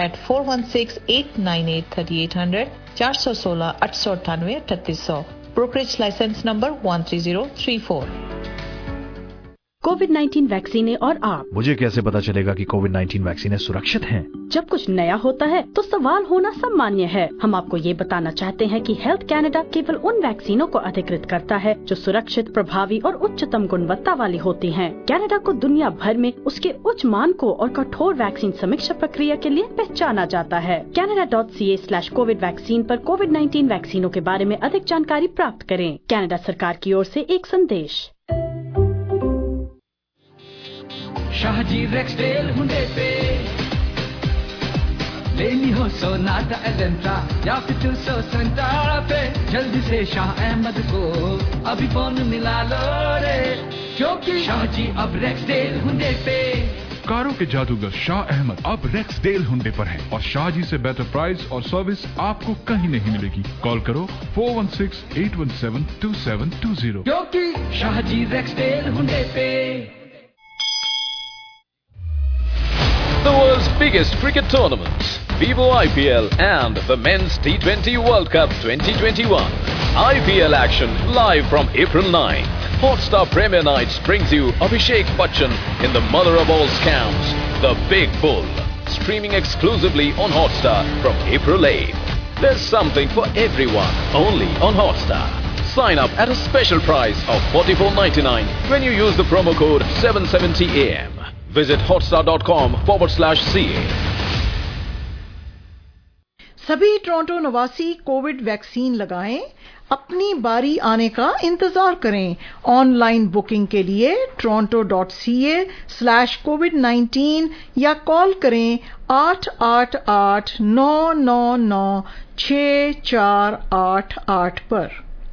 at 416-898-3800, 416-898-3800. Brokerage license number 13034. कोविड-19 vaccine और आप। मुझे कैसे पता चलेगा कि कोविड-19 वैक्सीन सुरक्षित हैं? जब कुछ नया होता है तो सवाल होना सामान्य है। हम आपको ये बताना चाहते हैं कि हेल्थ कैनेडा केवल उन वैक्सीनों को अधिकृत करता है जो सुरक्षित, प्रभावी और उच्चतम गुणवत्ता वाली होती हैं। कैनेडा को दुनिया भर में उसके उच्च मानकों और कठोर वैक्सीन समीक्षा प्रक्रिया के लिए पहचाना जाता है। Canada.ca/COVID वैक्सीन पर कोविड-19 वैक्सीनों के बारे में अधिक जानकारी प्राप्त करें। कैनेडा सरकार की ओर से एक संदेश। शाहजी रेक्सडेल हुंडे पे लेनी हो सोनाटा एजेंटा या फिर 270 पे, जल्दी से शाह अहमद को अभी फोन मिला लो रे, क्योंकि शाहजी अब रेक्सडेल हुंडे पे। कारों के जादूगर शाह अहमद अब रेक्सडेल हुंडे पर हैं और शाहजी से बेहतर प्राइस और सर्विस आपको कहीं नहीं मिलेगी। कॉल करो 416-817-2720, क्योंकि शाहजी रेक्सडेल हुंडे पे। The world's biggest cricket tournaments, Vivo IPL and the Men's T20 World Cup 2021. IPL action live from April 9. Hotstar Premier Nights brings you Abhishek Bachchan in the mother of all scams, The Big Bull. Streaming exclusively on Hotstar from April 8. There's something for everyone, only on Hotstar. Sign up at a special price of $44.99 when you use the promo code 770AM. Visit hotstar.com/CA. सभी Toronto निवासी Covid vaccine लगाएं, अपनी बारी आने का इंतजार करें। Online booking के लिए toronto.ca/covid19 या कॉल करें 888-999-6488 पर।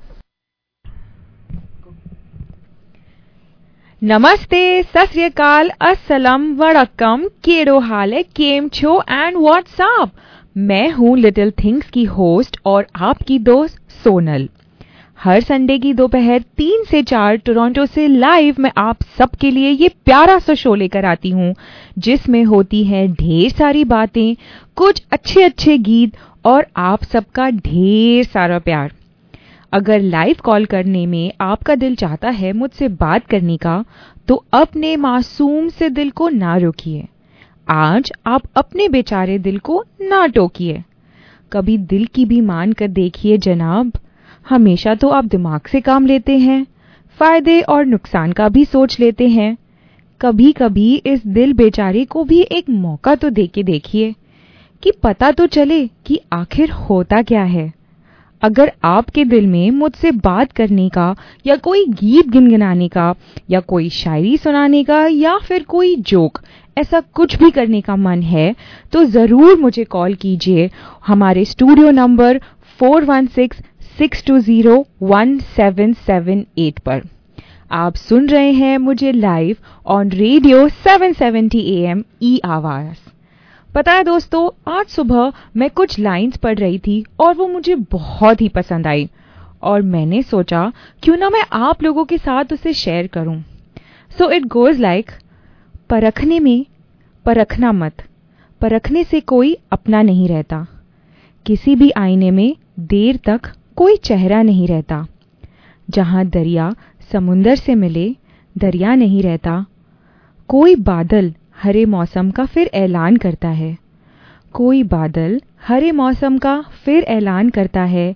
नमस्ते, सत श्री अकाल, अस्सलाम वड़क्कम, केड़ो हाल है, केम छो एंड व्हाट्सअप। मैं हूँ लिटिल थिंग्स की होस्ट और आपकी दोस्त सोनल। हर संडे की दोपहर 3 से 4 टोरंटो से लाइव मैं आप सबके लिए ये प्यारा सा शो लेकर आती हूँ, जिसमें होती है ढेर सारी बातें, कुछ अच्छे अच्छे गीत और आप सबका ढेर सारा प्यार। अगर लाइव कॉल करने में आपका दिल चाहता है मुझसे बात करने का, तो अपने मासूम से दिल को ना रोकिए। आज आप अपने बेचारे दिल को ना टोकिए। कभी दिल की भी मान कर देखिए जनाब। हमेशा तो आप दिमाग से काम लेते हैं, फायदे और नुकसान का भी सोच लेते हैं। कभी कभी इस दिल बेचारे को भी एक मौका तो दे के देखिए कि पता तो चले कि आखिर होता क्या है। अगर आपके दिल में मुझसे बात करने का या कोई गीत गुनगुनाने का या कोई शायरी सुनाने का या फिर कोई जोक, ऐसा कुछ भी करने का मन है, तो ज़रूर मुझे कॉल कीजिए हमारे स्टूडियो नंबर 416-620-1778 पर। आप सुन रहे हैं मुझे लाइव ऑन रेडियो 770 AM ई आवाज़। पता है दोस्तों, आज सुबह मैं कुछ लाइंस पढ़ रही थी और वो मुझे बहुत ही पसंद आई और मैंने सोचा क्यों ना मैं आप लोगों के साथ उसे शेयर करूं। सो इट गोज लाइक, परखने में परखना मत, परखने से कोई अपना नहीं रहता। किसी भी आईने में देर तक कोई चेहरा नहीं रहता। जहां दरिया समुंदर से मिले, दरिया नहीं रहता। कोई बादल हरे मौसम का फिर ऐलान करता है, कोई बादल हरे मौसम का फिर ऐलान करता है।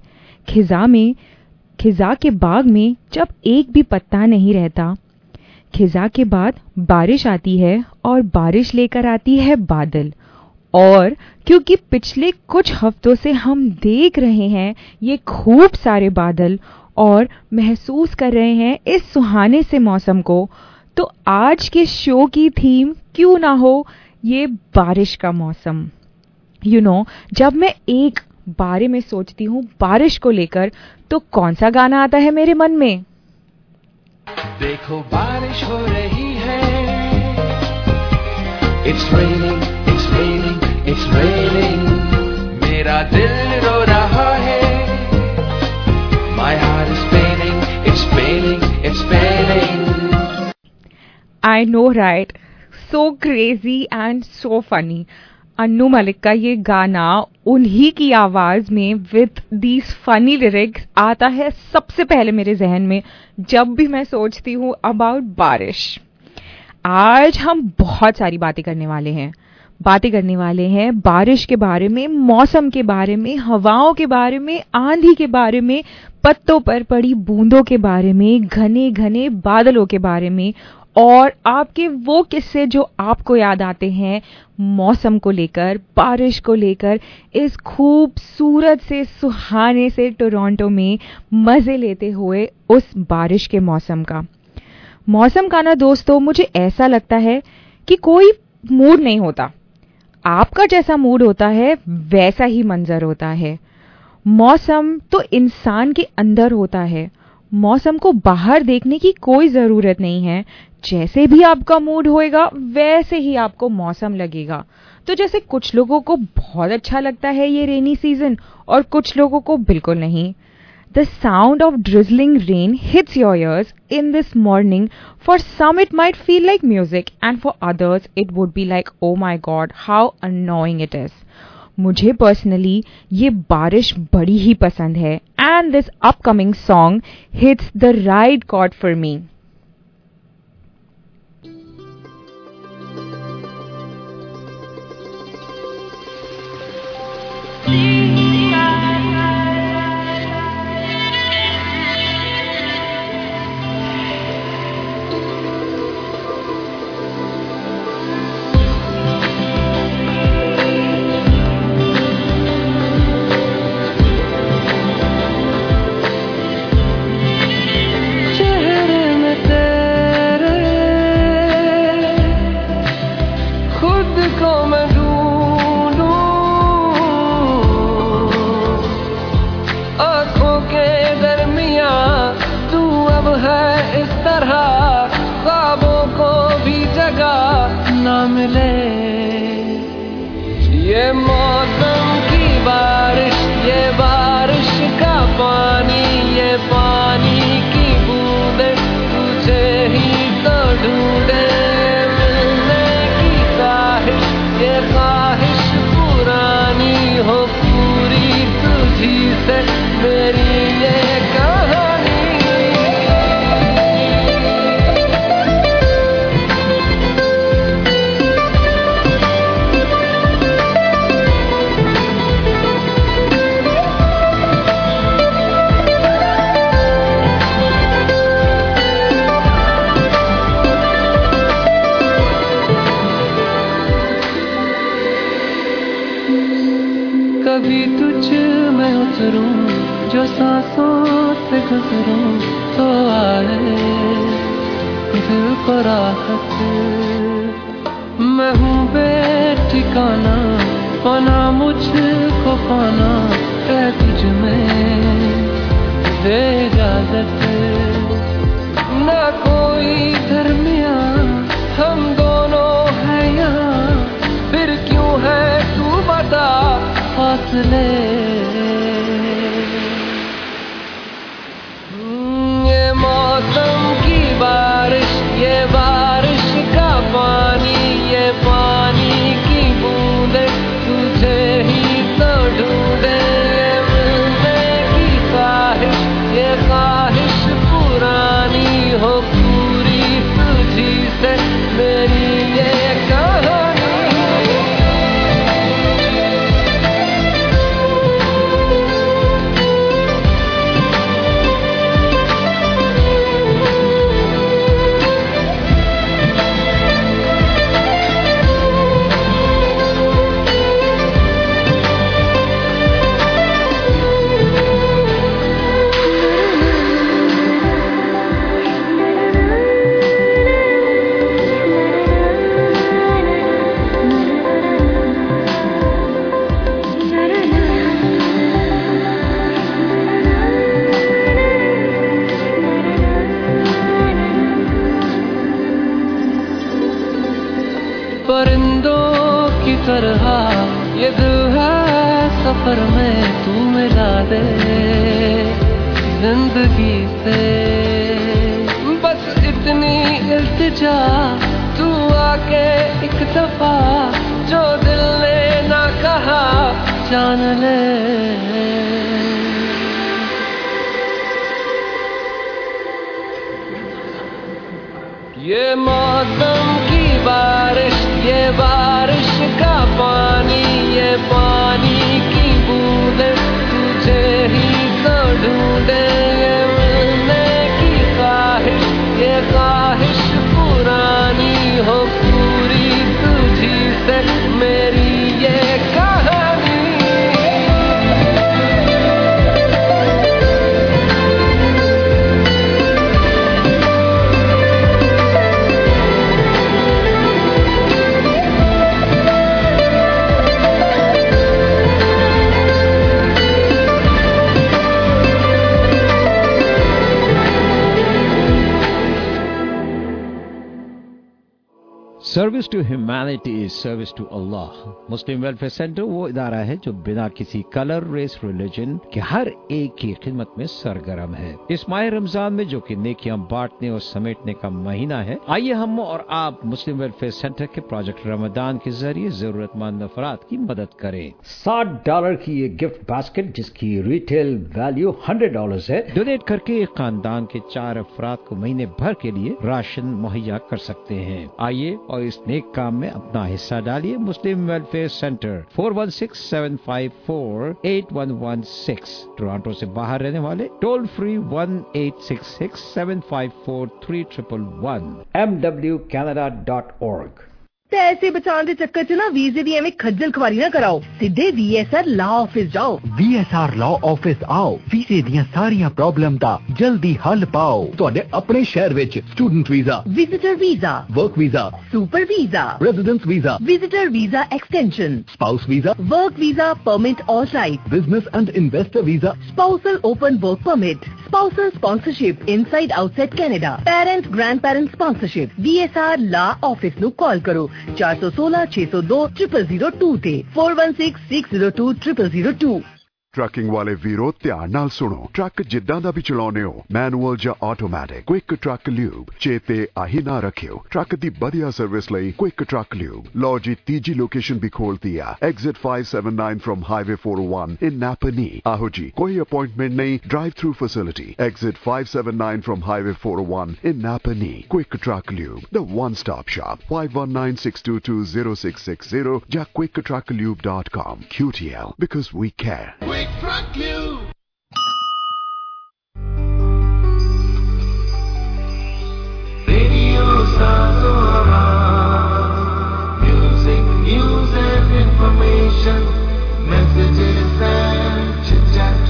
खिजा के बाग में जब एक भी पत्ता नहीं रहता। खिजा के बाद बारिश आती है और बारिश लेकर आती है बादल। और क्योंकि पिछले कुछ हफ्तों से हम देख रहे हैं ये खूब सारे बादल और महसूस कर रहे हैं इस सुहाने से मौसम को, तो आज के शो की थीम क्यों ना हो ये बारिश का मौसम। जब मैं एक बारे में सोचती हूँ बारिश को लेकर, तो कौन सा गाना आता है मेरे मन में? देखो बारिश हो रही है, It's raining, it's raining, it's raining. मेरा दिल रो रहा है, My heart is paining, it's paining, it's paining. I know, right? So crazy and so funny. Annu Malik का ये गाना उन्हीं की आवाज में विद दीज फनी लिरिक्स आता है सबसे पहले मेरे जहन में जब भी मैं सोचती हूँ अबाउट बारिश। आज हम बहुत सारी बातें करने वाले हैं बारिश के बारे में, मौसम के बारे में, हवाओं के बारे में, आंधी के बारे में, पत्तों पर पड़ी बूंदों के बारे में, घने घने बादलों के बारे में और आपके वो किस्से जो आपको याद आते हैं मौसम को लेकर, बारिश को लेकर, इस खूबसूरत से सुहाने से टोरंटो में मजे लेते हुए उस बारिश के मौसम का ना दोस्तों, मुझे ऐसा लगता है कि कोई मूड नहीं होता। आपका जैसा मूड होता है वैसा ही मंजर होता है। मौसम तो इंसान के अंदर होता है। मौसम को बाहर देखने की कोई जरूरत नहीं है। जैसे भी आपका मूड होएगा वैसे ही आपको मौसम लगेगा। तो जैसे कुछ लोगों को बहुत अच्छा लगता है ये रेनी सीजन और कुछ लोगों को बिल्कुल नहीं। The sound of drizzling rain hits your ears in this morning. For some it might feel like music and for others it would be like, oh my god, how annoying it is. मुझे personally ये बारिश बड़ी ही पसंद है and this upcoming song hits the right chord for me. ये मौसम की बारिश, ये बारिश का पानी, ये पानी की बूंदे तुझे ही तो ढूंढे। मिलने की ख्वाहिश, ये ख्वाहिश पुरानी हो पूरी तुझी से मेरी ये कहानी। कभी तुझ में उतरूं, जो सांसों से गुजरूं तो आए दिल को राहत। मैं हूँ बेठिकाना, पाना मुझको पाना है तुझ में, दे इजाजत। ना कोई दरमिया हम दोनों हैं यहाँ, फिर क्यों है तू बता फासले। ये मौसम की बारिश, ये बारिश का पानी, ये पानी की बूंदे तुझे ही तो ढूंढे। मिलने की ख्वाहिश, ये ख्वाहिश पुरानी हो पूरी तुझी से मेरी ये कहानी। परिंदों की तरह ये दिल है सफर में, तू मिला दे जिंदगी से। बस इतनी इल्तिजा, तू आके एक दफा जो दिल ने जान ले। ये मौसम की बारिश, ये बारिश का पानी, ये पानी की बूंदें तुझे ही तो ढूंढे। ये मिलने की ख्वाहिश, ये ख्वाहिश पुरानी हो पूरी तुझी से मेरी ये कहानी। Service to humanity is service to अल्लाह। मुस्लिम वेलफेयर सेंटर वो इदारा है जो बिना किसी कलर, रेस, रिलीजन के हर एक की खिदमत में सरगर्म है। इस माह रमजान में जो कि नेकियां बांटने और समेटने का महीना है, आइए हम और आप मुस्लिम वेलफेयर सेंटर के प्रोजेक्ट रमजान के जरिए जरूरतमंद अफराद की मदद करें। $60 की ये गिफ्ट बास्केट जिसकी रिटेल वैल्यू $100 है, डोनेट करके एक खानदान के 4 अफराद को महीने भर के लिए राशन मुहैया कर सकते हैं। आइए और इस नेक काम में अपना हिस्सा डालिए। मुस्लिम वेलफेयर सेंटर 4167548116, टोरंटो से बाहर रहने वाले टोल फ्री 1866754311 mwcanada.org। पैसे बचाने के चक्कर च ना वीजे दी एवें खज्जल खुआरी ना कराओ, सीधे VSR लॉ ऑफिस जाओ। VSR लॉ ऑफिस आओ, वीजे दियां सारियां प्रॉब्लम दा जल्दी हल पाओ। तुहाडे अपने शहर विच student visa, visitor visa, work visa, super visa, residence visa, visitor visa extension, spouse visa, work visa permit all right, business and investor visa, spousal open work permit, spousal sponsorship inside outside Canada, parent grandparent स्पॉन्सरशिप। VSR law office नु call करो 416-602-0002 ते 416602-0002। Trucking वाले वीरो ध्यान नाल सुनो। Truck जिद्दां दा भी चलाउने हो, मैनुअल या ऑटोमैटिक, क्विक ट्रक ल्यूब चेते आही ना रखियो। ट्रक दी बढ़िया सर्विस लई क्विक ट्रक ल्यूब। लो जी तीजी लोकेशन भी खोल दिया, exit 579 from highway 401 in Napanee. आहो जी, कोई अपॉइंटमेंट नहीं, drive through facility, exit 579 from highway 401 in Napanee. Quick Truck Lube, the one stop shop, 5196220660 या quicktrucklube.com। QTL, because we care। Truck Lube. Radio Sazora. Music, news and information. Messages and chit-chat.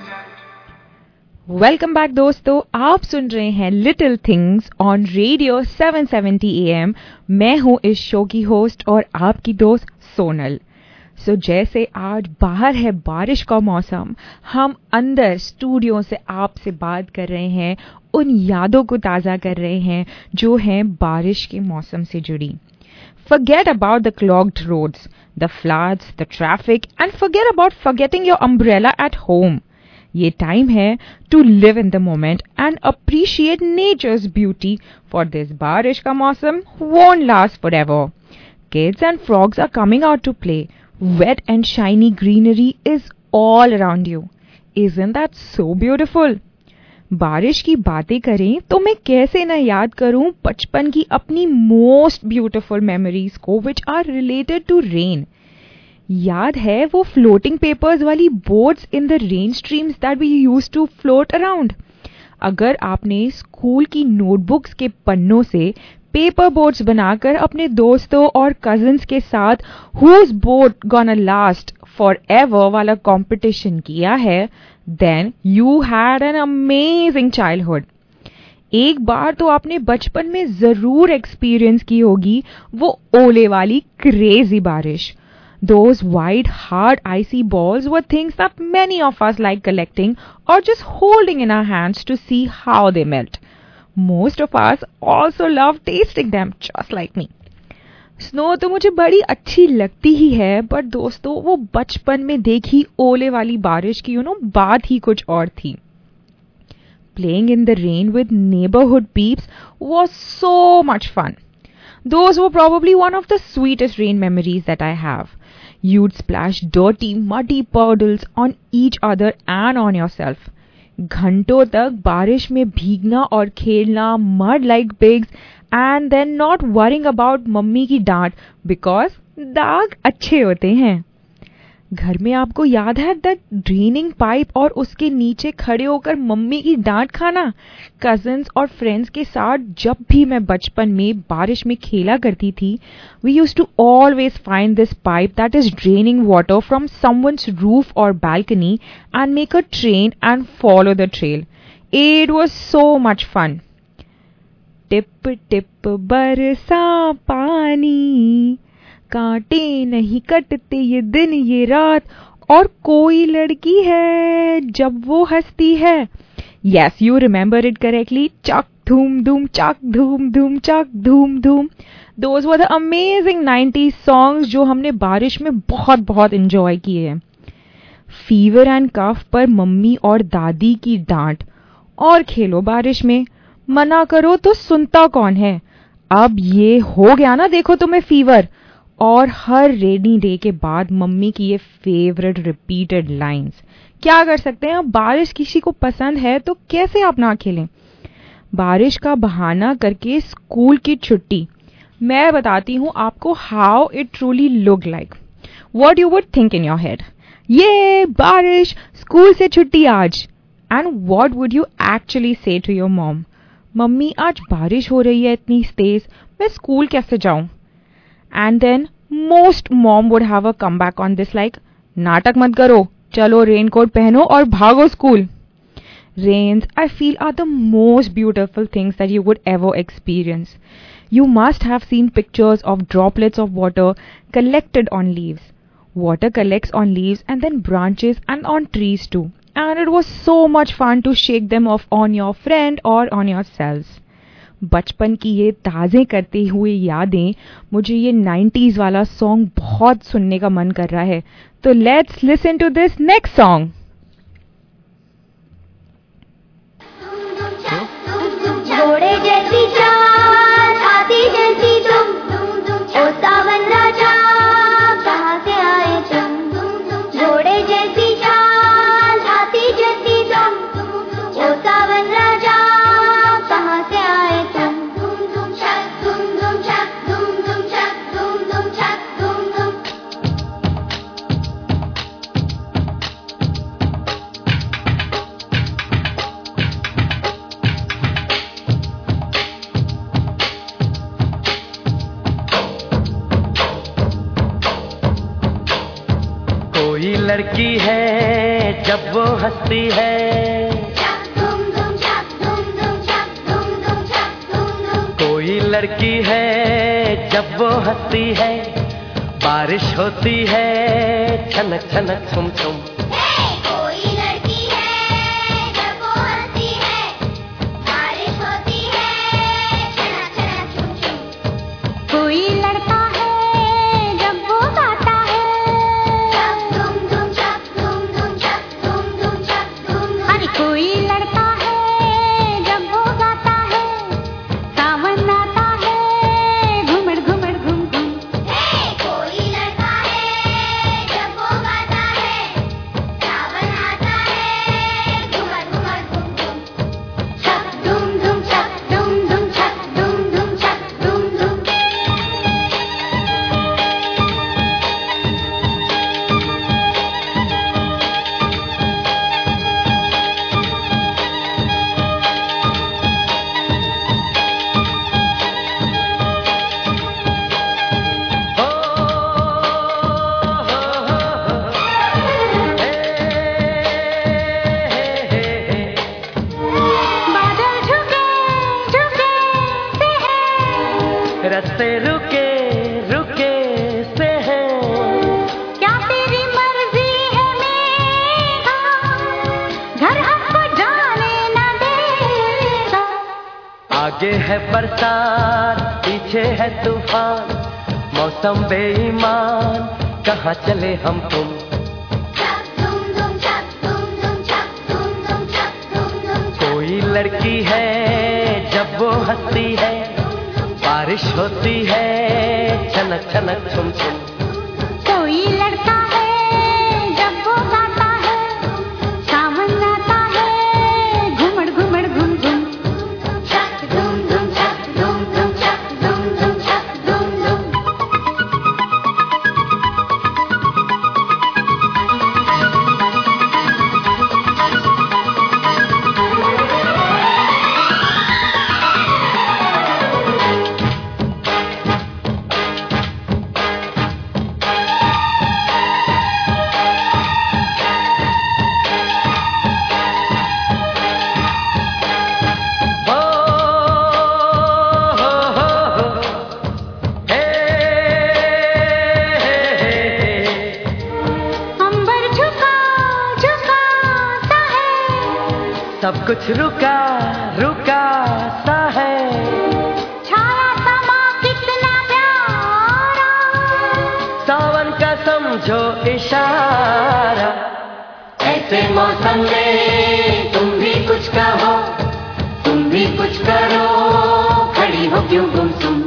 Welcome back दोस्तों, आप सुन रहे हैं little things on radio 770 AM। मैं हूं इस show की होस्ट और आपकी दोस्त सोनल। जैसे आज बाहर है बारिश का मौसम, हम अंदर स्टूडियो से आपसे बात कर रहे हैं, उन यादों को ताज़ा कर रहे हैं जो हैं बारिश के मौसम से जुड़ी। Forget about the clogged roads, the floods, the traffic, and forget about forgetting your umbrella at home. ये टाइम है to live in the moment and appreciate nature's beauty, for this बारिश का मौसम won't last forever. Kids and frogs are coming out to play. Wet and shiny greenery is all around you. Isn't that so beautiful? बारिश की बातें करें तो मैं कैसे न याद करूं बचपन की अपनी मोस्ट ब्यूटीफुल मेमोरीज को which are related to rain. याद है वो फ्लोटिंग पेपर्स वाली boats in the rain streams that we used to float around. अगर आपने स्कूल की नोटबुक्स के पन्नों से पेपर बोट्स बनाकर अपने दोस्तों और कजिन्स के साथ whose boat gonna last forever वाला कंपटीशन किया है, then you had an amazing childhood. एक बार तो आपने बचपन में जरूर एक्सपीरियंस की होगी वो ओले वाली क्रेजी बारिश। Those white, hard, icy balls were things that many of us like collecting or just holding in our hands to see how they melt. Most of us also love tasting them, just like me. Snow तो मुझे बड़ी अच्छी लगती ही है, but दोस्तों वो बचपन में देखी ओले वाली बारिश की बात ही कुछ और थी। Playing in the rain with neighborhood peeps was so much fun. Those were probably one of the sweetest rain memories that I have. You'd splash dirty, muddy puddles on each other and on yourself. घंटों तक बारिश में भीगना और खेलना, mud like pigs, and then not worrying about mummy की डांट because दाग अच्छे होते हैं. घर में आपको याद है दैट ड्रेनिंग पाइप और उसके नीचे खड़े होकर मम्मी की डांट खाना. कजिन्स और फ्रेंड्स के साथ जब भी मैं बचपन में बारिश में खेला करती थी, we used to always find this pipe that is draining water from someone's roof और balcony and make a train and follow the trail. It was so much fun. टिप टिप बरसा पानी, कांटे नहीं कटते ये दिन ये रात, और कोई लड़की है जब वो हंसती है. Yes, you remember it correctly. Chak dhoom dhoom, chak dhoom dhoom, chak dhoom dhoom. Those were the amazing 90s songs जो हमने बारिश में बहुत बहुत enjoy किए हैं. Fever and cough पर मम्मी और दादी की डांट, और खेलो बारिश में, मना करो तो सुनता कौन है. अब ये हो गया ना, देखो तुम्हें फीवर. और हर रेनी डे के बाद मम्मी की ये फेवरेट रिपीटेड लाइंस. क्या कर सकते हैं, बारिश किसी को पसंद है तो कैसे आप ना खेलें. बारिश का बहाना करके स्कूल की छुट्टी. मैं बताती हूँ आपको how it truly look like. What you would think in your head, ये बारिश, स्कूल से छुट्टी आज. And what would you actually say to your mom. Mummy आज बारिश हो रही है इतनी तेज, मैं स्कूल कैसे जाऊं. And then most mom would have a comeback on this like, नाटक मत करो, चलो रेनकोट पहनो और भागो school. Rains, I feel, are the most beautiful things that you would ever experience. You must have seen pictures of droplets of water collected on leaves. Water collects on leaves and then branches and on trees too. And it was so much fun to shake them off on your friend or on yourselves. बचपन की ये ताज़े करते हुए यादें, मुझे ये 90s वाला सॉन्ग बहुत सुनने का मन कर रहा है. तो let's listen to this next song. घोड़े जैसी चाल, हाथी जैसी तुम, ओ सावन राजा कहाँ से आए तुम. घोड़े जैसी चाल, हाथी जैसी तुम, ओ सावन राजा कहाँ से आए तुम. कोई लड़की है जब वो हंसती है, कोई लड़की है जब वो हंसती है, बारिश होती है छनक छनक छुम छुम. कोई लड़की है जब वो हंसती है, बारिश होती है छनक छनक छुम छुम. कोई लड़का है जब वो गाता है, अरे कोई लड़का है जब वो गाता है, सावन आता है घुमड़ घुमड़ घुम घुम. कोई लड़का है जब वो गाता है, सावन आता है घुमड़ घुमड़ घुम घुम. छक धूम धूम छक धूम धूम छक धूम धूम छक धूम धूम. बादल झुके झुके से है, रस्ते रुके रुके से है, क्या तेरी मर्जी है मेघा, घर हमको जाने न देगा. आगे है बरसात पीछे है तूफान, मौसम बेईमान कहाँ चले हम तुम. कोई लड़की है जब वो हंसती है, बारिश होती है छनक छनक छुम छुम. कोई लड़का सब कुछ रुका रुका सा है, छाया समा कितना प्यारा, सावन का समझो इशारा। ऐसे मौसम में तुम भी कुछ कहो, तुम भी कुछ करो, खड़ी हो क्यों गुमसुम।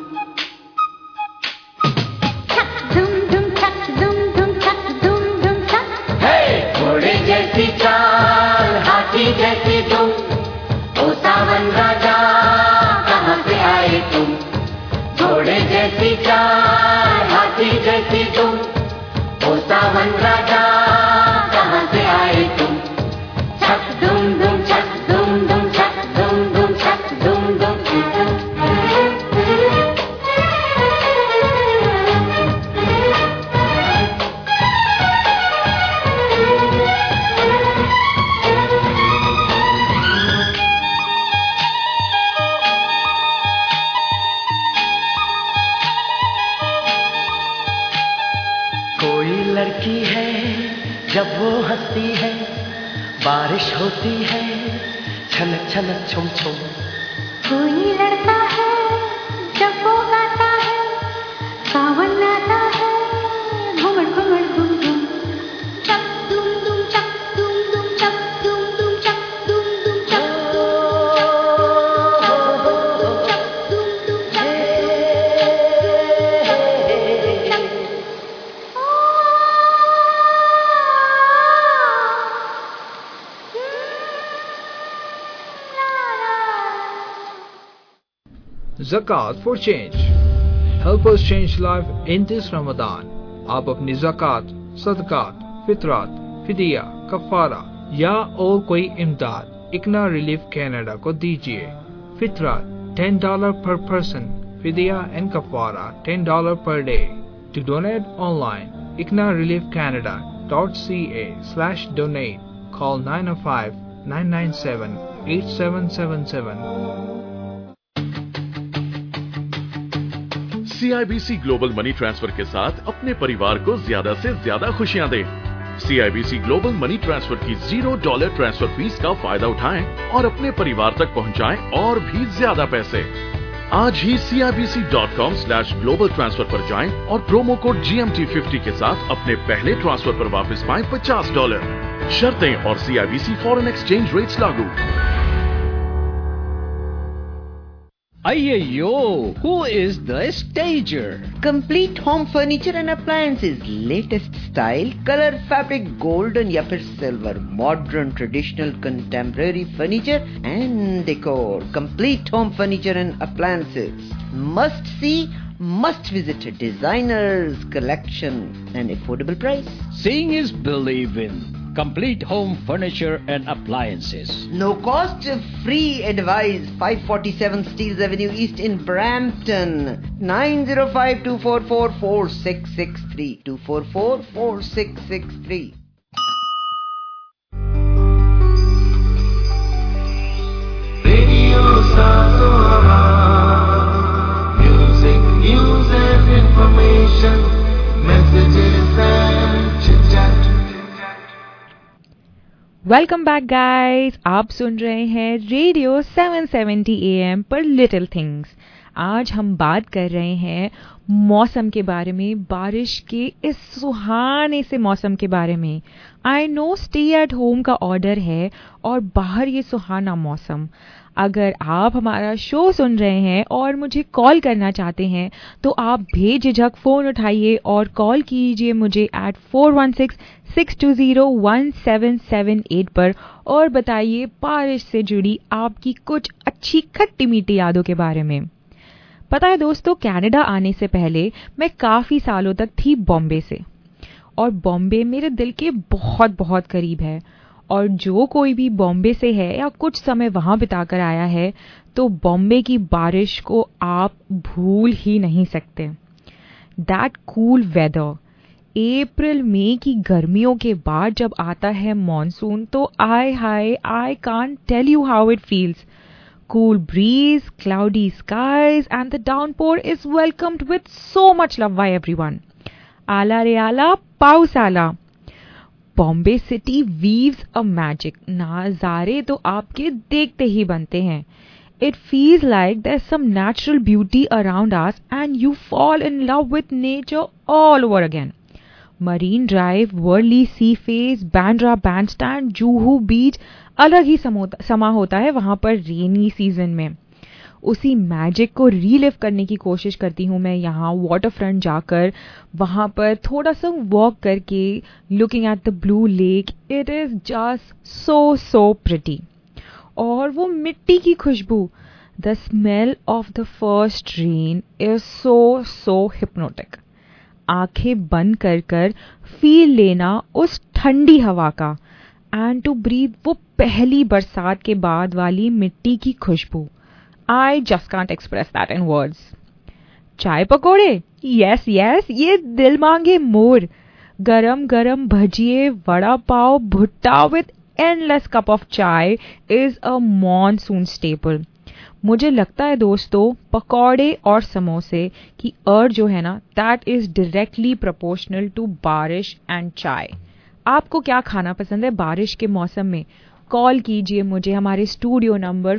छक दुम दुम छक दुम दुम छक दुम दुम छक। घोड़े जैसी चाल, हाथी जैसी तुम, ओ सावन राजा कहाँ से आए तुम। घोड़े जैसी चाल, हाथी जैसी तुम, ओ सावन राजा कहाँ से आए तुम। छक दुम दुम छक दुम दुम छक दुम दुम छक दुम दुम। कोई लड़की है जब वो हंसती है, बारिश होती है छनक छनक छुम छुम। कोई लड़का है जब वो गाता है, सावन आता है घुमड़ घुमड़ घुम घुम। चक दुम दुम चक दुम दुम चक दुम दुम चक दुम दुम चक Zakat for change. Help us change life in this Ramadan. आप अपनी ज़कात, सदकात, फितरात, फिदिया, कफ़ारा या और कोई इमदाद इकना रिलीफ कनाडा को दीजिए। फितरात $10 per person, फिदिया and कफ़ारा $10 per day. To donate online, iknareliefcanada.ca/donate. Call 905-997-8777. CIBC global money transfer के साथ अपने परिवार को ज्यादा से ज्यादा खुशियां दें। CIBC ग्लोबल मनी ट्रांसफर की $0 ट्रांसफर फीस का फायदा उठाएं और अपने परिवार तक पहुंचाएं और भी ज्यादा पैसे। आज ही CIBC.com/global transfer पर जाएं और प्रोमो कोड GMT50 के साथ अपने पहले ट्रांसफर पर वापस पाएं $50। शर्तें और CIBC फॉरेन एक्सचेंज रेट्स लागू। Ayyo, who is the stager? Complete home furniture and appliances, latest style, color, fabric, golden या फिर silver, modern, traditional, contemporary furniture and decor. Complete home furniture and appliances. Must see, must visit designers collection and affordable price. Seeing is believing. Complete home furniture and appliances. No cost, free advice. 547 Steeles Avenue East in Brampton. 905-244-4663. 244-4663. Radio Sazora. Music, news and information. Messages and chit-chat. Welcome back guys, आप सुन रहे हैं radio 770 AM पर little things. आज हम बात कर रहे हैं मौसम के बारे में, बारिश के इस सुहाने से मौसम के बारे में। I know stay at home का ऑर्डर है और बाहर ये सुहाना मौसम। अगर आप हमारा शो सुन रहे हैं और मुझे कॉल करना चाहते हैं तो आप बेझिझक फ़ोन उठाइए और कॉल कीजिए मुझे at 416-620-1778 पर और बताइए बारिश से जुड़ी आपकी कुछ अच्छी खट्टी मीठी यादों के बारे में। पता है दोस्तों, कनाडा आने से पहले मैं काफ़ी सालों तक थी बॉम्बे से, और बॉम्बे मेरे दिल के बहुत बहुत करीब है। और जो कोई भी बॉम्बे से है या कुछ समय वहाँ बिताकर आया है तो बॉम्बे की बारिश को आप भूल ही नहीं सकते। दैट कूल वेदर, अप्रैल मई की गर्मियों के बाद जब आता है मॉनसून तो I can't tell you how it feels. Cool breeze, cloudy skies and the downpour is welcomed with so much love by everyone. आला रे आला, पाऊस आला। Bombay city weaves a magic. नज़ारे तो आपके देखते ही बनते हैं। It feels like there's some natural beauty around us and you fall in love with nature all over again. Marine Drive, Worli Sea Face, Bandra Bandstand, Juhu Beach अलग ही समा होता है वहाँ पर रेनी सीजन में। उसी मैजिक को relive करने की कोशिश करती हूँ मैं यहाँ वाटर फ्रंट जाकर, वहाँ पर थोड़ा सा वॉक करके, looking at the blue lake. It is just so pretty. और वो मिट्टी की खुशबू, the smell of the first rain is so hypnotic. आंखें बंद कर फील लेना उस ठंडी हवा का, एंड टू ब्रीथ वो पहली बरसात के बाद वाली मिट्टी की खुशबू। I just can't express that in words. चाय पकौड़े, यस ये दिल मांगे मोर। गरम गरम भजिए, वड़ा पाव, भुट्टा with endless cup of chai is a monsoon staple. मुझे लगता है दोस्तों, पकौड़े और समोसे की अर्थ जो है ना, that is directly proportional to बारिश and चाय। आपको क्या खाना पसंद है बारिश के मौसम में? कॉल कीजिए मुझे हमारे स्टूडियो नंबर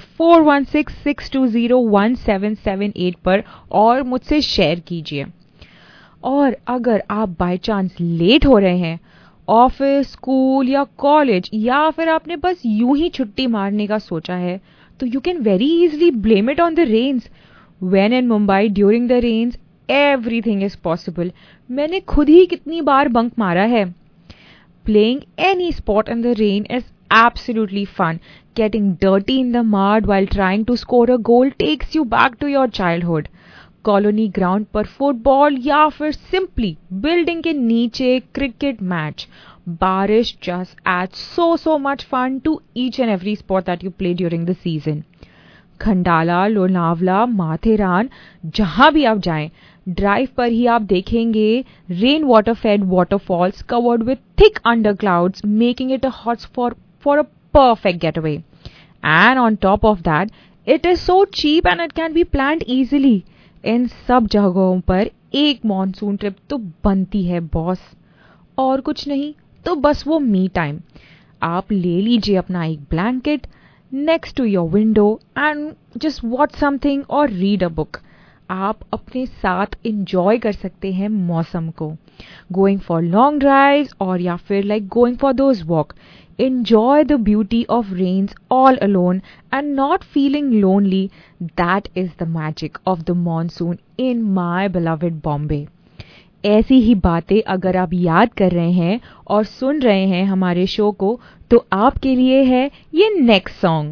4166201778 पर और मुझसे शेयर कीजिए। और अगर आप बाय चांस लेट हो रहे हैं ऑफिस, स्कूल या कॉलेज, या फिर आपने बस यूं ही छुट्टी मारने का सोचा है, तो you can very easily blame it on the rains. When in Mumbai during the rains everything is possible. मैंने खुद ही कितनी बार बंक मारा है। Playing any sport in the rain is absolutely fun. Getting dirty in the mud while trying to score a goal takes you back to your childhood. Colony ground पर football या फिर सिंपली बिल्डिंग के नीचे cricket match. बारिश just adds so much fun to each and every sport that you play during the season. Khandala, Lonavala, Matheran, जहां भी आप जाएं, ड्राइव पर ही आप देखेंगे rain water fed waterfalls covered with thick under clouds, making it a hotspot for a perfect getaway. And on top of that, it is so cheap and it can be planned easily. इन सब जगहों पर एक monsoon trip तो बनती है boss. और कुछ नहीं तो बस वो मी टाइम। आप ले लीजिए अपना एक blanket next to your window and just watch something और रीड अ बुक। आप अपने साथ इंजॉय कर सकते हैं मौसम को, गोइंग फॉर लॉन्ग ड्राइव्स और या फिर like going for those walk. Enjoy the beauty of rains all alone and not feeling lonely. That is the magic of the monsoon in my beloved Bombay. ऐसी ही बातें अगर आप याद कर रहे हैं और सुन रहे हैं हमारे शो को, तो आपके लिए है ये नेक्स्ट सॉन्ग।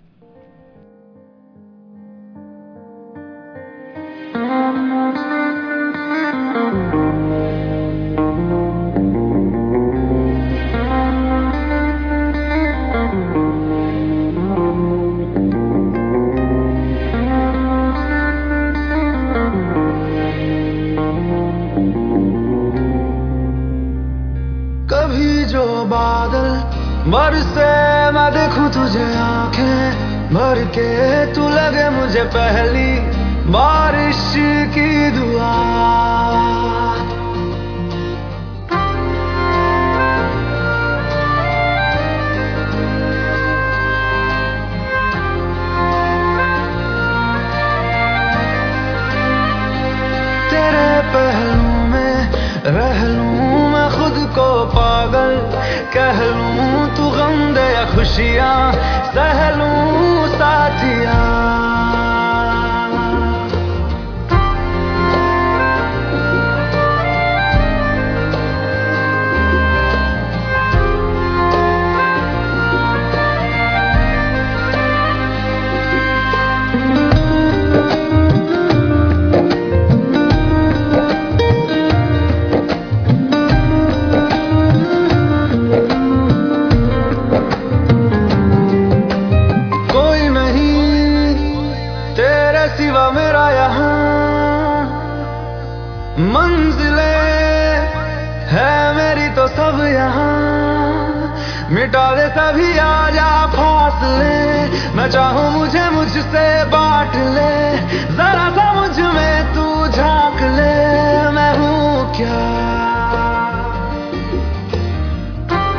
बरसे मैं देखूं तुझे आंखें भर के, तू लगे मुझे पहली बारिश की दुआ। तेरे पहलू में रह लूं मैं खुद को पागल, कह लूं तू गम दे या खुशियां सह लूं साथिया। सब यहाँ मिटा दे सभी आजा फासले, मैं चाहूँ मुझे मुझसे बांट ले, जरा सा मुझ में तू झांक ले, मैं हूँ क्या।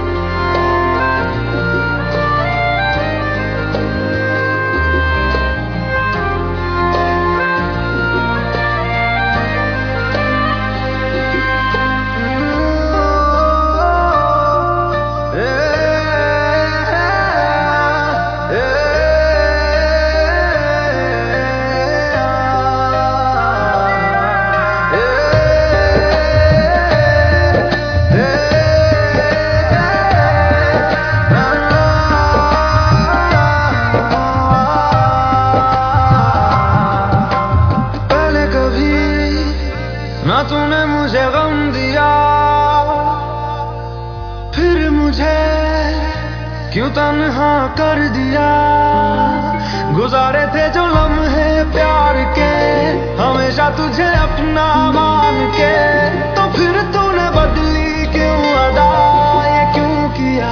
मुझे क्यों तन्हा कर दिया, गुजारे थे जो लम्हे प्यार के हमेशा तुझे अपना मान के, तो फिर तूने बदली क्यों अदा, ये क्यों किया।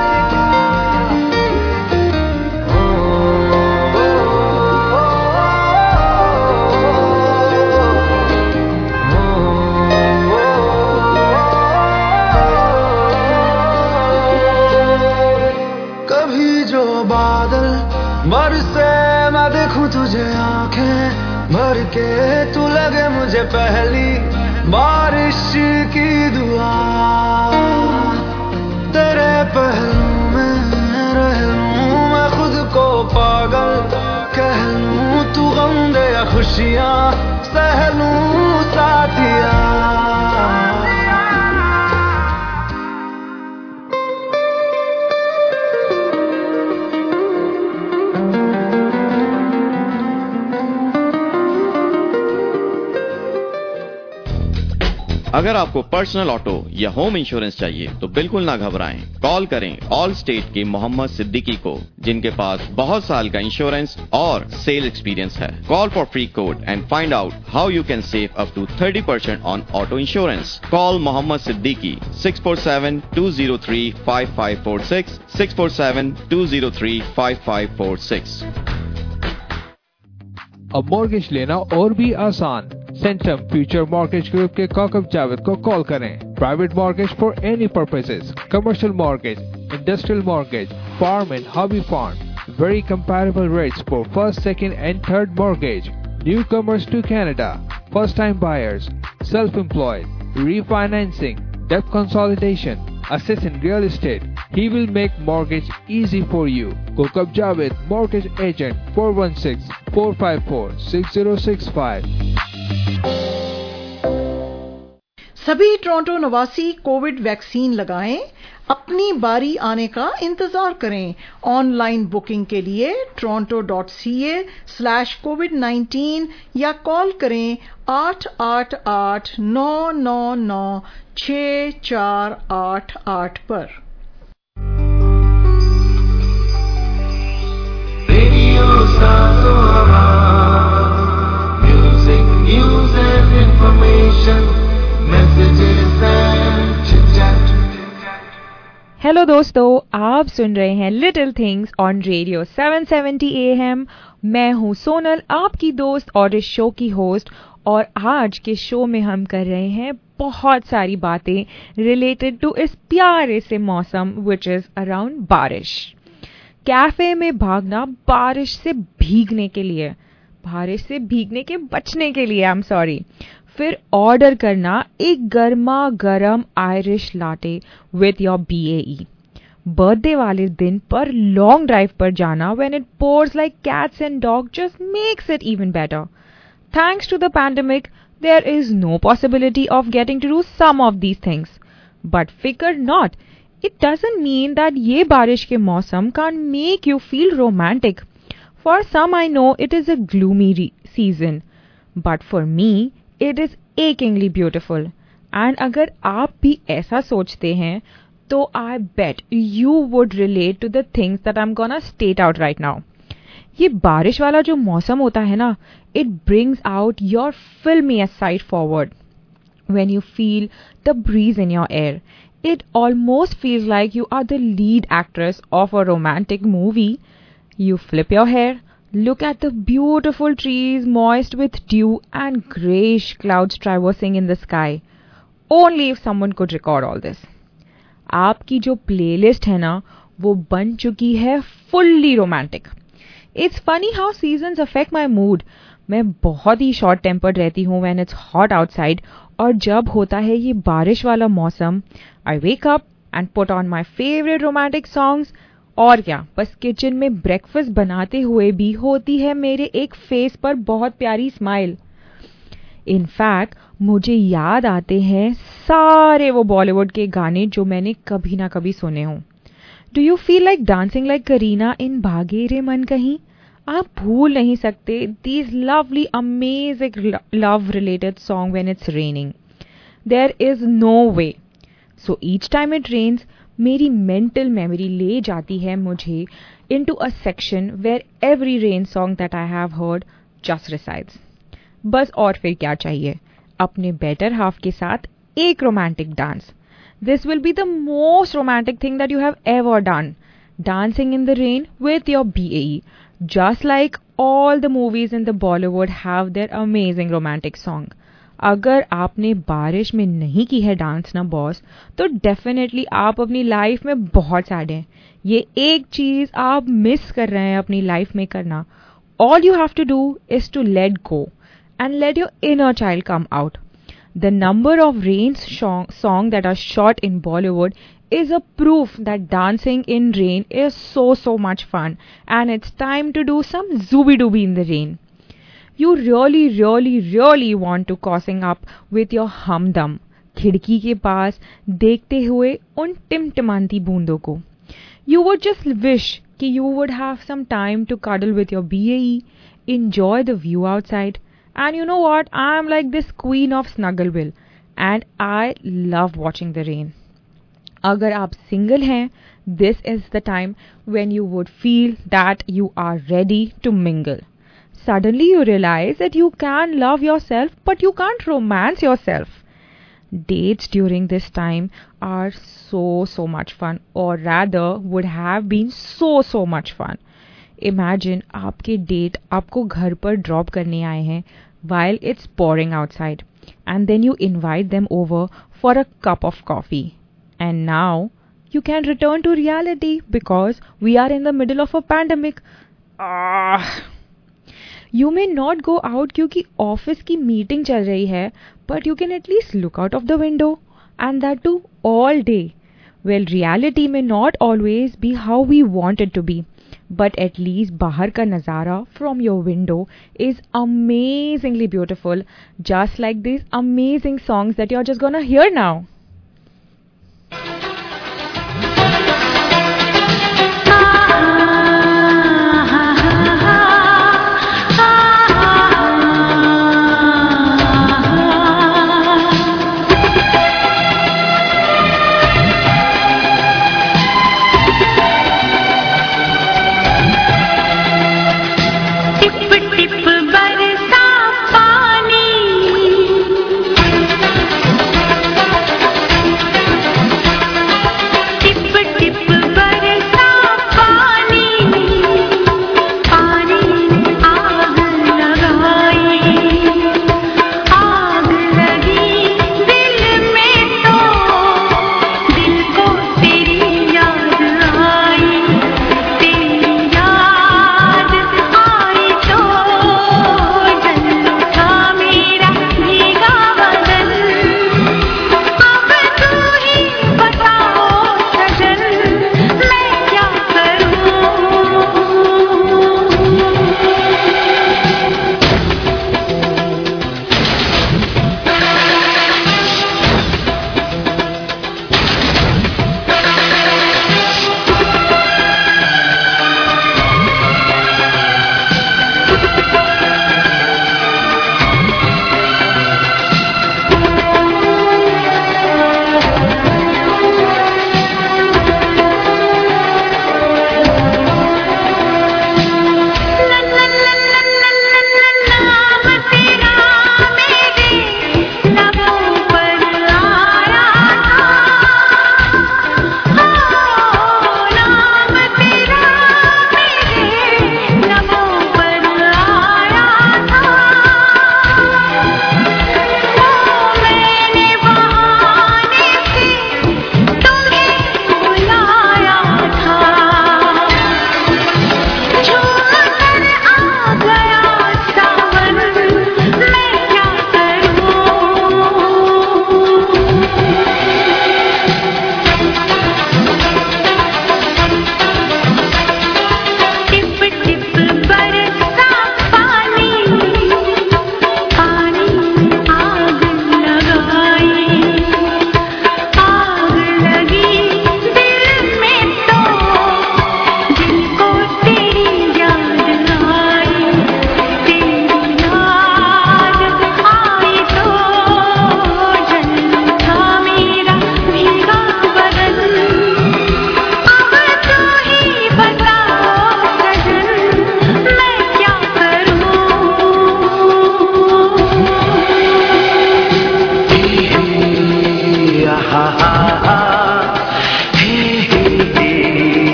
बरसे मैं देखूं तुझे आंखें भर के, तू लगे मुझे पहली बारिश की दुआ, तेरे पहलू में रह लूं मैं खुद को पागल, कह लूं तू गम दे या खुशियां सह लूं साथिया। अगर आपको पर्सनल ऑटो या होम इंश्योरेंस चाहिए तो बिल्कुल ना घबराएं। कॉल करें ऑल स्टेट के मोहम्मद सिद्दीकी को, जिनके पास बहुत साल का इंश्योरेंस और सेल एक्सपीरियंस है। Call for free code and find out how you can save up to 30% on auto insurance. Call Mohammad Siddiqui 647-203-5546 647-203-5546। अब मॉर्गेज लेना और भी आसान। सेंटम फ्यूचर मॉर्गेज ग्रुप के काकब जावेद को कॉल करें। Private mortgage for any purposes, commercial mortgage, industrial mortgage, farm and hobby farm, very comparable rates for first, second and third mortgage. Newcomers to Canada, first time buyers, self-employed, refinancing, debt consolidation, assist in real estate. He will make mortgage easy for you. Kokab Javed, mortgage agent, 416-454-6065. सभी Toronto निवासी Covid vaccine लगाएं, अपनी बारी आने का इंतजार करें। Online booking के लिए toronto.ca/covid19 या कॉल करें 888-999-6488 पर। Radio music, news and information, messages and chit-chat. Hello दोस्तों, आप सुन रहे हैं little things on radio 770 AM। मैं हूं सोनल, आपकी दोस्त और इस शो की होस्ट। और आज के शो में हम कर रहे हैं बहुत सारी बातें रिलेटेड टू इस प्यारे से मौसम विच इज अराउंड बारिश। कैफे में भागना बारिश से भीगने के लिए, बारिश से भीगने के बचने के लिए, आई एम सॉरी। फिर ऑर्डर करना एक गर्मा गर्म Irish latte with your BAE। Birthday वाले दिन पर लॉन्ग ड्राइव पर जाना when it pours like cats and dog just makes it even better. Thanks to the pandemic, there is no possibility of getting to do some of these things. But fikr not, it doesn't mean that ye barish ke mausam can't make you feel romantic. For some I know it is a gloomy season, but for me it is achingly beautiful. And agar aap bhi aisa sochte hain, to I bet you would relate to the things that I'm gonna state out right now. ये बारिश वाला जो मौसम होता है ना, it brings out your filmiest side forward. When you feel the breeze in your air, it almost feels like you are the lead actress of a romantic movie. You flip your hair, look at the beautiful trees moist with dew and greyish clouds traversing in the sky. Only if someone could record all this. आपकी जो playlist है ना, वो बन चुकी है fully romantic. It's funny how seasons affect my mood. मैं बहुत ही शॉर्ट टेम्पर्ड रहती हूँ when it's hot outside, और जब होता है ये बारिश वाला मौसम, I wake up and put on my favorite romantic songs. और क्या, बस किचन में ब्रेकफास्ट बनाते हुए भी होती है मेरे एक फेस पर बहुत प्यारी स्माइल। इनफैक्ट मुझे याद आते हैं सारे वो बॉलीवुड के गाने जो मैंने कभी ना कभी सुने हों। Do you feel like dancing like Kareena in भागे रे मन कहीं? आप भूल नहीं सकते these lovely amazing love related song when it's raining. There is no way. So each time it rains, मेरी मेंटल मेमोरी ले जाती है मुझे into a section where every rain song that I have heard just resides. बस और फिर क्या चाहिए, अपने better half के साथ एक romantic dance. This will be the most romantic thing that you have ever done. Dancing in the rain with your BAE. Just like all the movies in the Bollywood have their amazing romantic song. अगर आपने बारिश में नहीं की है dance ना boss, तो definitely आप अपनी लाइफ में बहुत सैड हैं. ये एक चीज आप मिस कर रहे हैं अपनी लाइफ में करना. All you have to do is to let go and let your inner child come out. The number of rain songs that are shot in Bollywood is a proof that dancing in rain is so much fun, and it's time to do some zooby-dooby in the rain. You really want to crossing up with your humdum खिड़की के पास देखते हुए उन टिमटिमाती बूंदों को. You would just wish कि you would have some time to cuddle with your BAE, enjoy the view outside, and you know what? I'm like this queen of Snuggleville, and I love watching the rain. अगर आप single हैं, this is the time when you would feel that you are ready to mingle. Suddenly you realize that you can love yourself, but you can't romance yourself. Dates during this time are so much fun, or rather would have been so much fun. Imagine आपके date आपको घर पर drop करने आए हैं while it's pouring outside, and then you invite them over for a cup of coffee. And now you can return to reality because we are in the middle of a pandemic. You may not go out क्योंकि office की meeting चल रही है, but you can at least look out of the window, and that too all day. Well, reality may not always be how we want it to be, but at least बाहर का नज़ारा from your window is amazingly beautiful, just like these amazing songs that you're just gonna hear now.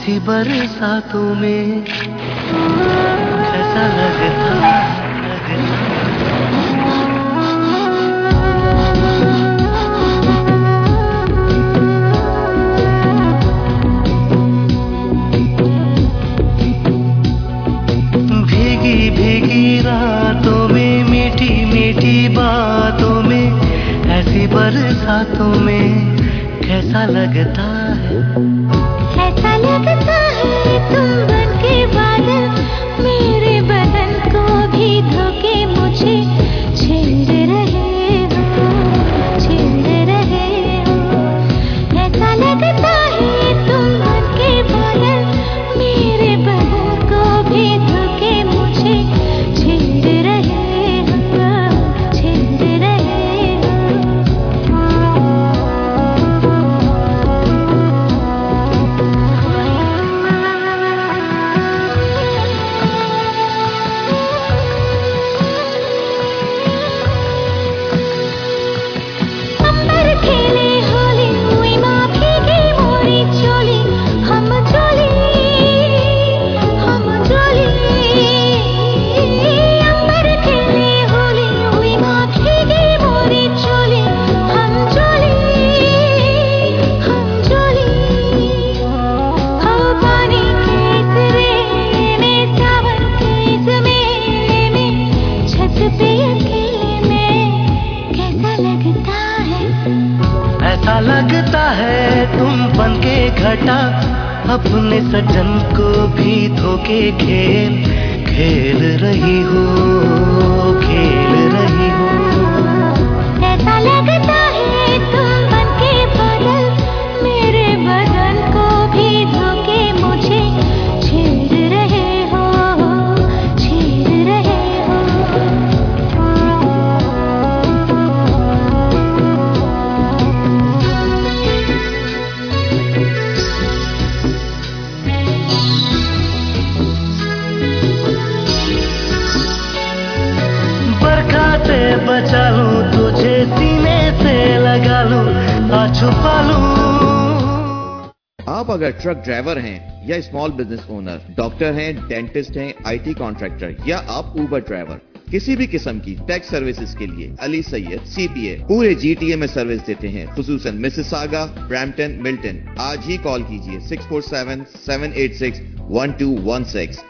ऐसी बरसातों में कैसा लगता भीगी भीगी रातों में मीठी मीठी बातों में ऐसी बरसातों में कैसा लगता है ऐसा लगता है तुम बन के बादल मेरे बदन को भी धोके मुझे छेड़ रहे हो ऐसा लगता है तुम बन के बादल मेरे बदन को भी धोके मुझे छेड़ रहे हो ऐसा लगता है तुम बन के घटा अपने सजन को भी धोके खेल रही हो ऐसा लगता है तुम बन के बादल मेरे बदन को भी धोके मुझे छेड़ रहे हो बचा लूं तुझे सीने से लगा लूं आ छुपा लूं। आप अगर ट्रक ड्राइवर हैं या स्मॉल बिजनेस ओनर, डॉक्टर हैं, डेंटिस्ट हैं, IT कॉन्ट्रैक्टर या आप उबर ड्राइवर, किसी भी किस्म की टैक्स सर्विसेज के लिए अली सैयद CPA पूरे GTA में सर्विस देते हैं, खुसूसन मिसिसागा, ब्रैम्पटन, मिल्टन। आज ही कॉल कीजिए 647-786-1216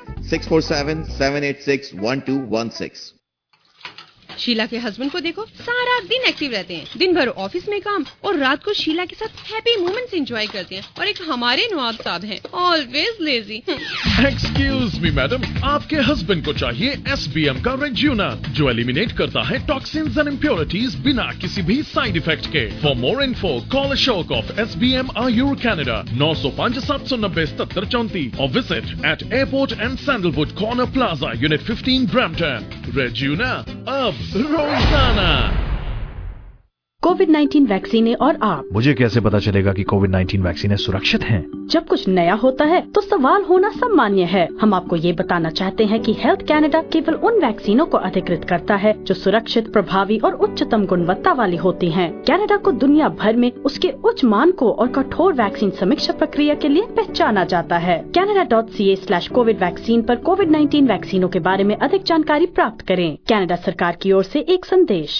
647-786-1216। शीला के हस्बैंड को देखो, सारा दिन एक्टिव रहते हैं, दिन भर ऑफिस में काम और रात को शीला के साथ हैप्पी मोमेंट्स एंजॉय करते हैं। और एक हमारे नवाब साहब हैं, always lazy. Excuse me madam, आपके हस्बैंड को चाहिए SBM का रेज्यूना, जो एलिमिनेट करता है टॉक्सिन्स एंड इम्प्योरिटीज बिना किसी भी साइड इफेक्ट के। For more info call Ashok of SBM Ayur Canada 905-790-7734 और visit at airport and sandalwood corner plaza unit 15 Brampton. रेज्यूना अब रोजाना। कोविड-19 वैक्सीन और आप। मुझे कैसे पता चलेगा कि कोविड-19 वैक्सीन सुरक्षित हैं? जब कुछ नया होता है तो सवाल होना सामान्य है। हम आपको ये बताना चाहते हैं कि हेल्थ कैनेडा केवल उन वैक्सीनों को अधिकृत करता है जो सुरक्षित, प्रभावी और उच्चतम गुणवत्ता वाली होती हैं। कैनेडा को दुनिया भर में उसके उच्च मानकों और कठोर वैक्सीन समीक्षा प्रक्रिया के लिए पहचाना जाता है। Canada.ca/COVID वैक्सीन पर कोविड-19 वैक्सीनों के बारे में अधिक जानकारी प्राप्त करें। कैनेडा सरकार की ओर से एक संदेश।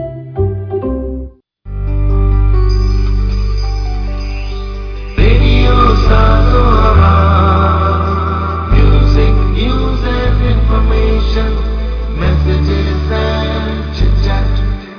Music, news and information, messages and chit-chat.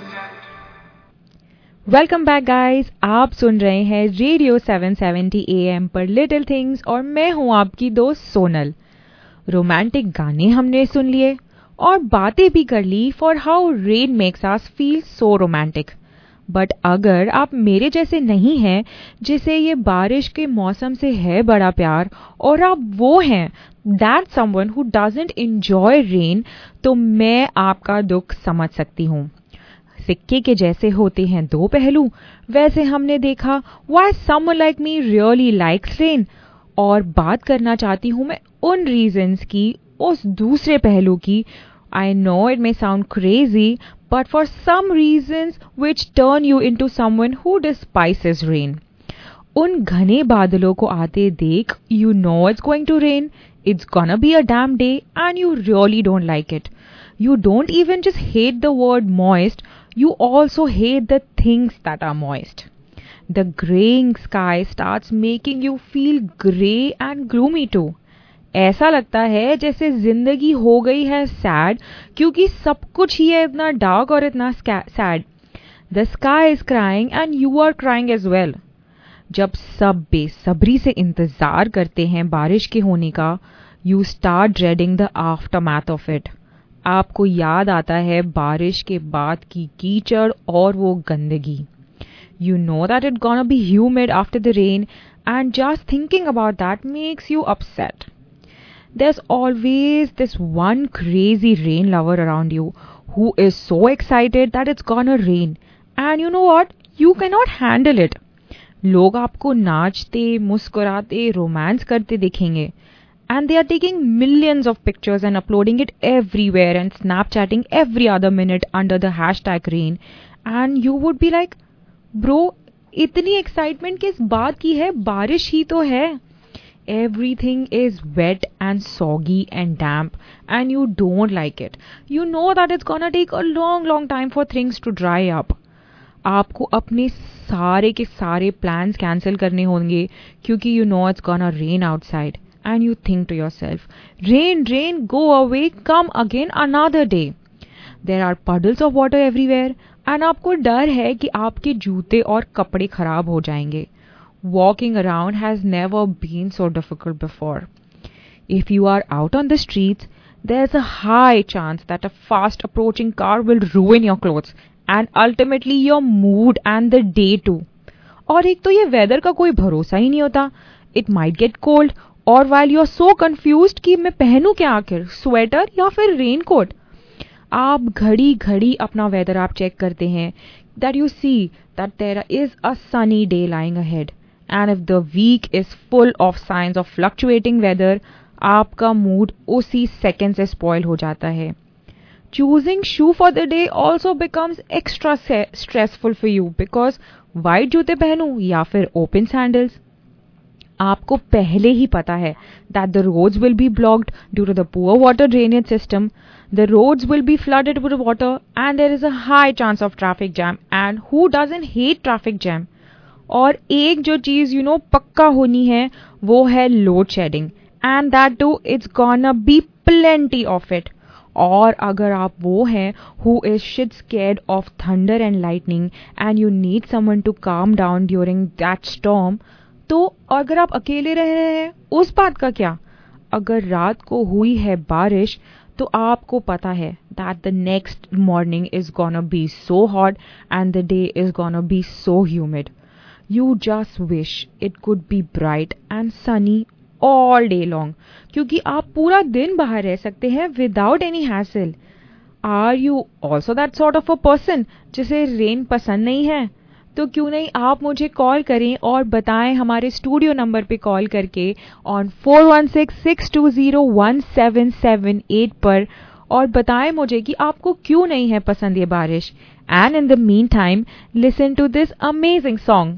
Welcome back guys, आप सुन रहे हैं रेडियो 770 AM पर लिटिल थिंग्स और मैं हूं आपकी दोस्त सोनल। रोमांटिक गाने हमने सुन लिए और बातें भी कर ली for how rain makes us feel so romantic. But अगर आप मेरे जैसे नहीं हैं जिसे ये बारिश के मौसम से है बड़ा प्यार और आप वो हैं that someone who doesn't enjoy rain, तो मैं आपका दुख समझ सकती हूँ। सिक्के के जैसे होते हैं दो पहलू, वैसे हमने देखा why someone like me really likes rain, और बात करना चाहती हूँ मैं उन रीजंस की, उस दूसरे पहलू की। I know it may sound crazy, but for some reasons which turn you into someone who despises rain. उन घने बादलों को आते देख you know it's going to rain, it's gonna be a damn day and you really don't like it. You don't even just hate the word moist, you also hate the things that are moist. The graying sky starts making you feel grey and gloomy too. ऐसा लगता है जैसे जिंदगी हो गई है sad क्योंकि सब कुछ ही है इतना डार्क और इतना sad. The sky is crying and you are crying as well. जब सब बेसब्री से इंतजार करते हैं बारिश के होने का, you start dreading the aftermath of it. आपको याद आता है बारिश के बाद की कीचड़ और वो गंदगी. You know that it's gonna be humid after the rain and just thinking about that makes you upset. There's always this one crazy rain lover around you who is so excited that it's gonna rain. And you know what? You cannot handle it. लोग आपको नाचते, मुस्कुराते, romance करते दिखेंगे. And they are taking millions of pictures and uploading it everywhere and Snapchatting every other minute under the hashtag rain. And you would be like, bro, इतनी excitement किस बात की है? बारिश ही तो है. Everything is wet and soggy and damp and you don't like it. You know that it's gonna take a long time for things to dry up. आपको अपने सारे के सारे plans cancel करने होंगे क्योंकि you know it's gonna rain outside. And you think to yourself, rain, go away, come again another day. There are puddles of water everywhere and आपको डर है कि आपके जूते और कपड़े खराब हो जाएंगे. Walking around has never been so difficult before. If you are out on the streets, there's a high chance that a fast approaching car will ruin your clothes and ultimately your mood and the day too. और एक तो ये weather का कोई भरोसा ही नहीं होता. It might get cold और while you are so confused कि मैं पहनूं क्या आखिर, स्वेटर या फिर रेनकोट. आप घड़ी अपना वेदर आप चेक करते हैं that you see that there is a sunny day lying ahead. And if the week is full of signs of fluctuating weather, आपका मूड उसी सेकंड से स्पॉइल हो जाता है. Choosing shoe for the day also becomes extra stressful for you because white जूते पहनूं या फिर open sandals. आपको पहले ही पता है that the roads will be blocked due to the poor water drainage system. The roads will be flooded with water and there is a high chance of traffic jam. And who doesn't hate traffic jam? और एक जो चीज पक्का होनी है वो है load shedding. And that too it's gonna be plenty of it. और अगर आप वो हैं who is shit scared of thunder and lightning and you need someone to calm down during that storm, तो अगर आप अकेले रह रहे हैं उस बात का क्या. अगर रात को हुई है बारिश तो आपको पता है that the next morning is gonna be so hot and the day is gonna be so humid. You just wish it could be bright and sunny all day long क्योंकि आप पूरा दिन बाहर रह सकते हैं without any hassle. Are you also that sort of a person जिसे rain पसंद नहीं है? तो क्यों नहीं आप मुझे कॉल करें और बताएं हमारे स्टूडियो नंबर पे कॉल करके on 416-620-1778 पर और बताएं मुझे कि आपको क्यों नहीं है पसंद ये बारिश. And in the meantime, listen to this amazing song.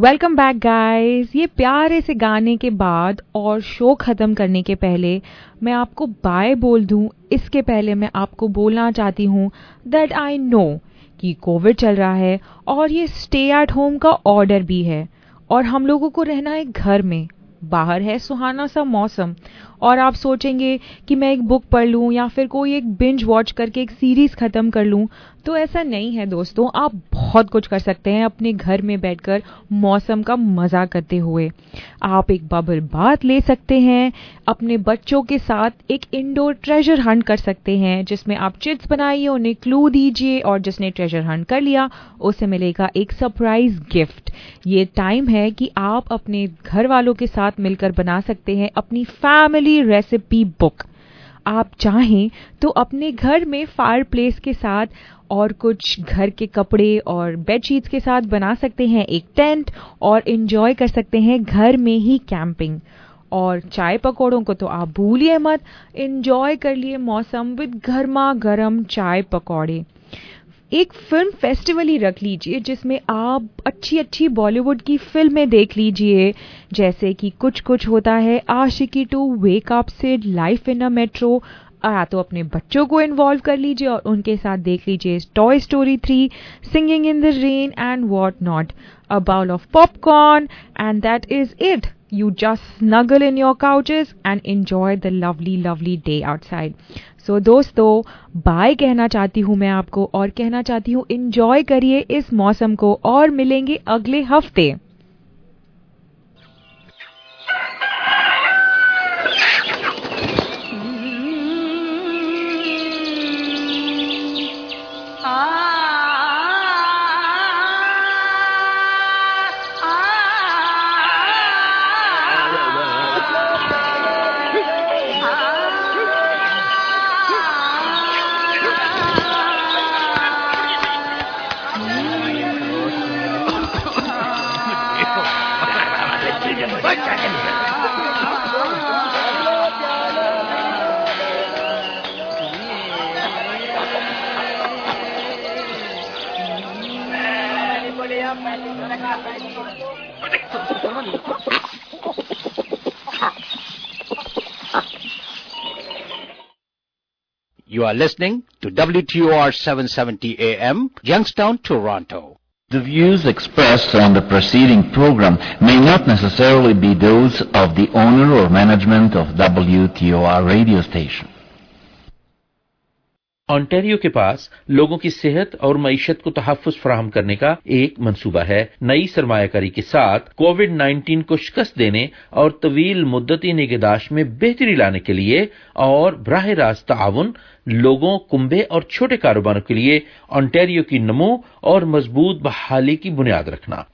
Welcome back guys. ये प्यारे से गाने के बाद और शो ख़त्म करने के पहले मैं आपको बाय बोल दूं, इसके पहले मैं आपको बोलना चाहती हूँ दैट आई नो कि कोविड चल रहा है और ये स्टे एट होम का ऑर्डर भी है और हम लोगों को रहना है घर में। बाहर है सुहाना सा मौसम और आप सोचेंगे कि मैं एक बुक पढ़ लूँ या फिर कोई एक बिंज वॉच करके एक सीरीज़ ख़त्म कर लूँ, तो ऐसा नहीं है दोस्तों। आप बहुत कुछ कर सकते हैं अपने घर में बैठकर मौसम का मज़ा करते हुए। आप एक बबल बाथ ले सकते हैं, अपने बच्चों के साथ एक इंडोर ट्रेजर हंट कर सकते हैं जिसमें आप चिट्स बनाइए, उन्हें क्लू दीजिए और जिसने ट्रेजर हंट कर लिया उसे मिलेगा एक सरप्राइज गिफ्ट। ये टाइम है कि आप अपने घर वालों के साथ मिलकर बना सकते हैं अपनी फैमिली रेसिपी बुक। आप चाहें तो अपने घर में फायरप्लेस के साथ और कुछ घर के कपड़े और बेडशीट्स के साथ बना सकते हैं एक टेंट और एंजॉय कर सकते हैं घर में ही कैंपिंग। और चाय पकौड़ों को तो आप भूलिए मत, एंजॉय कर लिए मौसम विद गर्मा गर्म चाय पकौड़े। एक फिल्म फेस्टिवल ही रख लीजिए जिसमें आप अच्छी अच्छी बॉलीवुड की फिल्में देख लीजिए, जैसे कि कुछ कुछ होता है, Aashiqui 2, wake up Sid, life in a metro. या तो अपने बच्चों को इन्वॉल्व कर लीजिए और उनके साथ देख लीजिए toy story 3, singing in the rain and what not. A bowl of popcorn and that is it. You just snuggle in your couches and enjoy the lovely, lovely day outside. So दोस्तों, bye कहना चाहती हूँ मैं आपको और कहना चाहती हूँ enjoy करिए इस मौसम को और मिलेंगे अगले हफ्ते। You are listening to WTOR 770 AM, Youngstown, Toronto. The views expressed on the preceding program may not necessarily be those of the owner or management of WTOR radio station. Ontario के पास लोगों की सेहत और मईशत को तहफ़्फ़ुज़ फराहम करने का एक मंसूबा है। नई सरमायाकारी के साथ कोविड-19 को शिकस्त देने और तवील मुद्दती निगहदाश्त में बेहतरी लाने के लिए और बराह रास्त ताउन लोगों, कुंबे और छोटे कारोबारों के लिए ओंटारियो की नमो और मजबूत बहाली की बुनियाद रखना।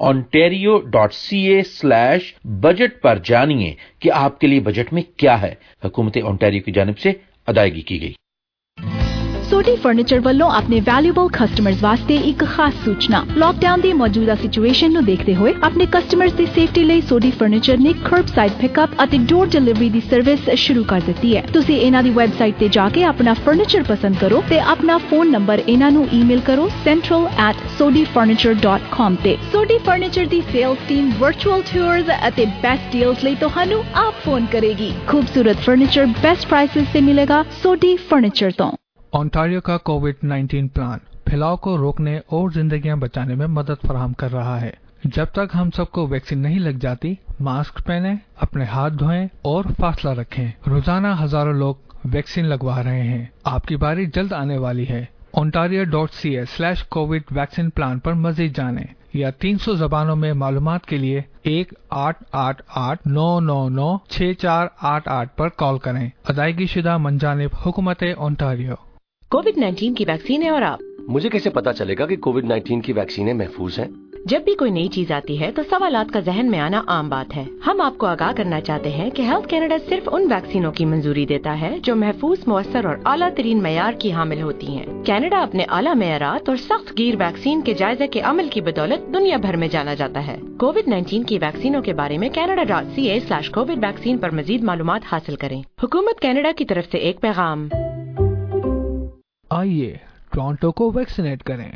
ontario.ca/budget पर जानिए कि आपके लिए बजट में क्या है। हुकूमत ओंटारियो की जानिब से अदायगी की गई। सोडी फर्नीचर ਵੱਲੋਂ ਆਪਣੇ ਵੈਲਿਊਬਲ ਕਸਟਮਰਸ ਵਾਸਤੇ ਇੱਕ ਖਾਸ ਸੂਚਨਾ। ਲੌਕਡਾਊਨ ਦੀ ਮੌਜੂਦਾ ਸਿਚੁਏਸ਼ਨ ਨੂੰ ਦੇਖਦੇ ਹੋਏ ਆਪਣੇ ਕਸਟਮਰਸ ਦੀ ਸੇਫਟੀ ਲਈ ਸੋਡੀ ਫਰਨੀਚਰ ਨੇ ਕਰਬਸਾਈਡ ਪਿਕਅਪ ਅਤੇ ਡੋਰ ਡਿਲੀਵਰੀ ਦੀ ਸਰਵਿਸ ਸ਼ੁਰੂ ਕਰ ਦਿੱਤੀ ਹੈ। ਤੁਸੀਂ ਇਹਨਾਂ ਦੀ ਵੈਬਸਾਈਟ ਤੇ ਜਾ ਕੇ ਆਪਣਾ ਫਰਨੀਚਰ ਪਸੰਦ ਕਰੋ ਤੇ ਆਪਣਾ ਫੋਨ ਨੰਬਰ ਇਹਨਾਂ ਨੂੰ ਈਮੇਲ ਕਰੋ central@sodifurniture.com ਤੇ। ਸੋਡੀ ਫਰਨੀਚਰ ਦੀ ਸੇਲਸ ਟੀਮ ਵਰਚੁਅਲ ਟੂਰਸ ਅਤੇ ਬੈਸਟ ਡੀਲਸ ਲਈ ਤੁਹਾਨੂੰ ਆਪ ਫੋਨ ਕਰੇਗੀ। ਖੂਬਸੂਰਤ ਫਰਨੀਚਰ बेस्ट प्राइसेस से मिलेगा सोडी फर्नीचर तो। ओंटारियो का कोविड-19 प्लान फैलाव को रोकने और जिंदगियां बचाने में मदद फराहम कर रहा है। जब तक हम सबको वैक्सीन नहीं लग जाती, मास्क पहने, अपने हाथ धोएं और फासला रखें। रोजाना हजारों लोग वैक्सीन लगवा रहे हैं। आपकी बारी जल्द आने वाली है। ontario.ca/covid वैक्सीन प्लान पर मजीद जानें या 300 जबानों में मालूमात के लिए 1-888-999-6488 पर कॉल करें। अदायगी शुदा मंजानिब हुकूमत ओंटारियो। कोविड-19 की वैक्सीन है और आप? मुझे कैसे पता चलेगा कि कोविड-19 की वैक्सीनें महफूज हैं? जब भी कोई नई चीज आती है तो सवालात का जहन में आना आम बात है। हम आपको आगाह करना चाहते हैं कि हेल्थ कैनेडा सिर्फ उन वैक्सीनों की मंजूरी देता है जो महफूज, मुअस्सर और आला तरीन मयार की हामिल होती हैं। कैनेडा अपने आला मयारात और सख्त गिर वैक्सीन के जायजे के अमल की बदौलत दुनिया भर में जाना जाता है। कोविड-19 की वैक्सीनों के बारे में canada.ca/covid वैक्सीन पर मजीद मालूमात हासिल करें। हुकूमत कैनेडा की तरफ से एक पैगाम। आइए टोरंटो को वैक्सीनेट करें।